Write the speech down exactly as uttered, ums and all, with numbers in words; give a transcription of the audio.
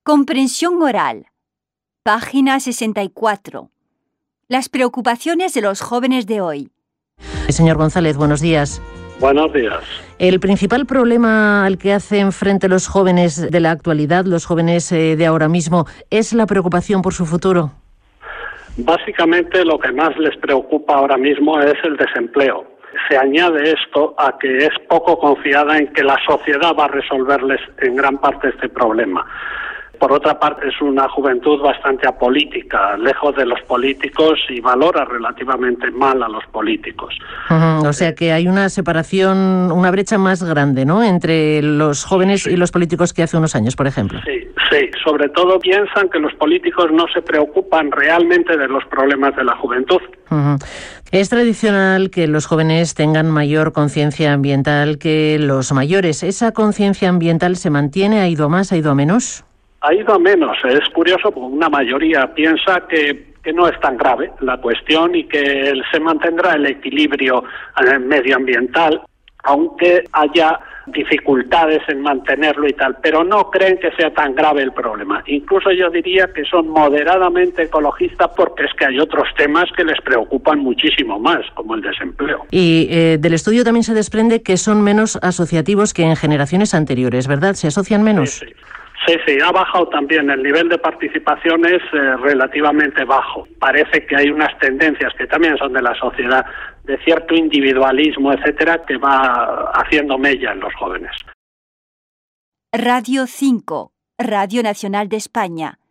Comprensión oral. Página sesenta y cuatro. Las preocupaciones de los jóvenes de hoy. Señor González, buenos días. Buenos días. El principal problema al que hacen frente los jóvenes de la actualidad, los jóvenes eh, de ahora mismo, es la preocupación por su futuro. Básicamente lo que más les preocupa ahora mismo es el desempleo. Se añade esto a que es poco confiada en que la sociedad va a resolverles en gran parte este problema. Por otra parte, es una juventud bastante apolítica, lejos de los políticos y valora relativamente mal a los políticos. Uh-huh. O sea que hay una separación, una brecha más grande, ¿no?, entre los jóvenes sí. y los políticos que hace unos años, por ejemplo. Sí, sí. Sobre todo piensan que los políticos no se preocupan realmente de los problemas de la juventud. Uh-huh. Es tradicional que los jóvenes tengan mayor conciencia ambiental que los mayores. ¿Esa conciencia ambiental se mantiene? ¿Ha ido a más? ¿Ha ido a menos? Ha ido a menos. Es curioso, porque una mayoría piensa que, que no es tan grave la cuestión y que se mantendrá el equilibrio medioambiental, aunque haya dificultades en mantenerlo y tal, pero no creen que sea tan grave el problema. Incluso yo diría que son moderadamente ecologistas porque es que hay otros temas que les preocupan muchísimo más, como el desempleo. Y eh, del estudio también se desprende que son menos asociativos que en generaciones anteriores, ¿verdad? ¿Se asocian menos? Sí, sí. Sí, sí, ha bajado también. El nivel de participación es eh, relativamente bajo. Parece que hay unas tendencias que también son de la sociedad, de cierto individualismo, etcétera, que va haciendo mella en los jóvenes. Radio cinco, Radio Nacional de España.